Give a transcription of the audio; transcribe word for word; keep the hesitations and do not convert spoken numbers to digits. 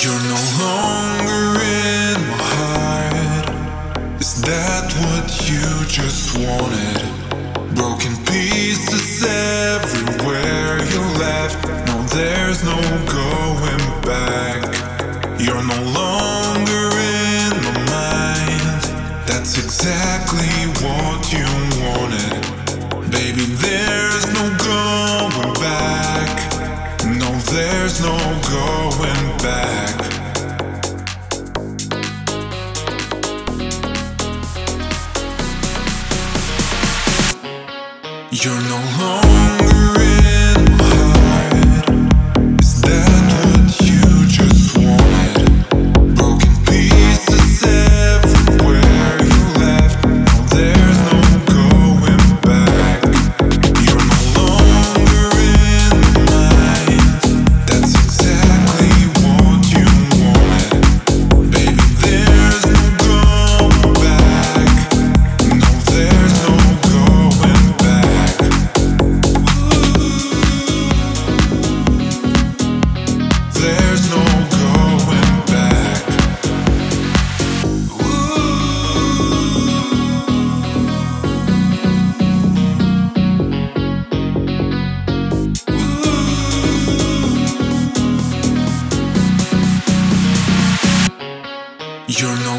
You're no longer in my heart. Is that what you just wanted? Broken pieces everywhere you left. No, there's no going back. You're no longer in my mind. That's exactly what you wanted. Baby, there's no going back. No, there's no going back. You're no longer in my heart. Is that what you just wanted? Broken pieces everywhere you left. No, there's no going back. You're no longer in my mind. That's exactly what you wanted. Baby, there's no going back. No, there's no going back. There's no going back. You're no